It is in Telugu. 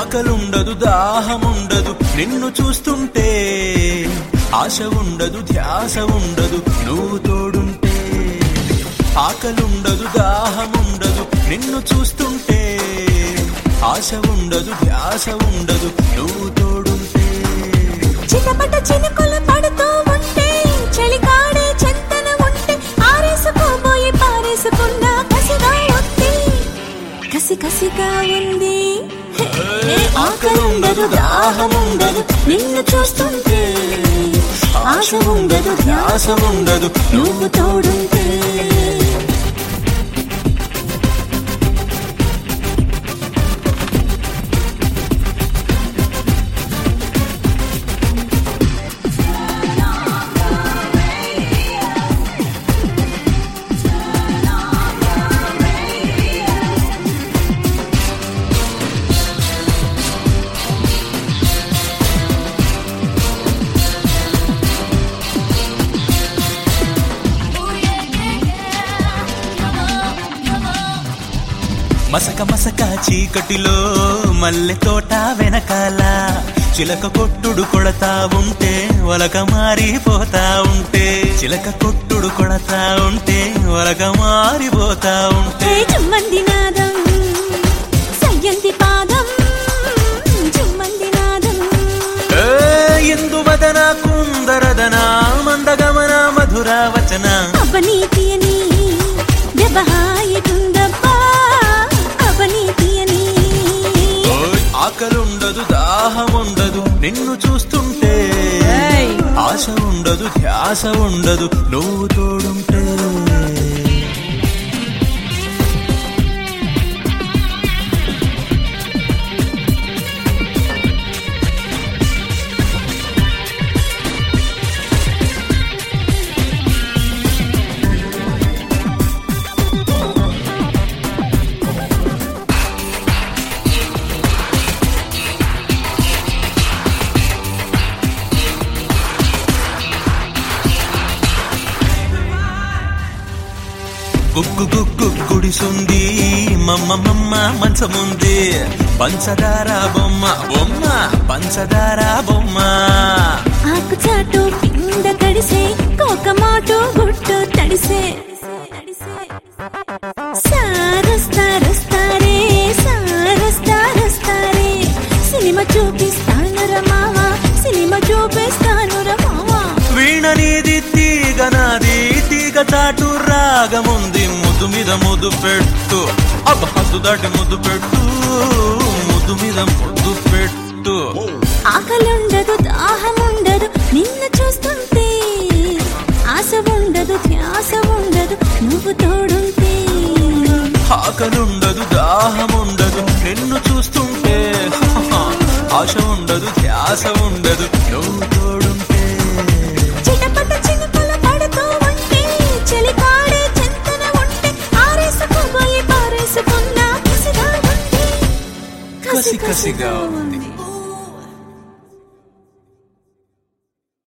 ఆకలుండదు దాహముండదు నిన్ను చూస్తుంటే, ఆశ ఉండదు ధ్యాస ఉండదు నువ్వు తోడుంటే. ఆకలుండదు దాహముండదు నిన్ను చూస్తుంటే, ఆశ ఉండదు ధ్యాస ఉండదు నువ్వు తోడుంటే. చిటపట చినుకులు పడుతూ ఉంటే, చలికాడే చెంతన ఉంటే, ఆరేసుకోబోయి పారేసుకున్నా కసిగా ఉంది, కసి కసిగా ఉంది. ఆకలుండదు దాహముండదు నిన్ను చూస్తుంటే, ఆశ ఉండదు ధ్యాస ఉండదు నువ్వు తోడుంటే. మసక మసక చీకటిలో మల్లె తోట వెనకాల, చిలక కొట్టుడు కొడతా ఉంటే వలక మారిపోతా ఉంటే, చిలక కొట్టుడు కొడతా ఉంటే వలక మారిపోతా ఉంటే. చుమ్మంది నాదం సయ్యంది పాదం, చుమ్మంది నాదం. ఇందువదన కుందరదన మందగమన మధుర వచన, అపనీతి అని వ్యవహాయితుందబ్బా, అపనీతి అని. ఆకలుండదు దాహముండదు నిన్ను చూస్తుంటే, ఆశ ఉండదు ధ్యాస ఉండదు నువ్వు తోడుంటే. గుగ్గు గుగ్గు గుడిసుంది మమ్మ మమ్మ మంచముంది, పంచదార బొమ్మ బొమ్మ పంచదార బొమ్మ. ఆకు చాటు పిండ కడిసే, కోకమాటు గుట్టు తడిసే, సారస్తారస్తారే సారస్తారస్తారే. సినిమా చూపిస్తాను రమావా, సినిమా చూపిస్తాను రమావా. వీణ నీది తీగ నాది తీగ చాటు రాగముంది, ముద్దు మీద ముద్దు పెట్టు అబ్బ హద్దు దాటి ముద్దు పెట్టు, ముద్దు మీద ముద్దు పెట్టు. ఆకలుండదు దాహముండదు నిన్ను చూస్తుంటే, ఆశ ఉండదు ధ్యాస ఉండదు నువ్వు తోడుంటే. ఆకలుండదు దాహముండదు నిన్ను చూస్తుంటే, ఆశ ఉండదు ధ్యాస ఉండదు నువ్వు తోడుంటే. చిటపట చినుకులు పడుతూ ఉంటే, చలికాడే చెంతన ఉంటే, ఆరేసుకోబోయి పారేసుకున్నా కసిగా ఉంది, కసి కసిగా ఉంది.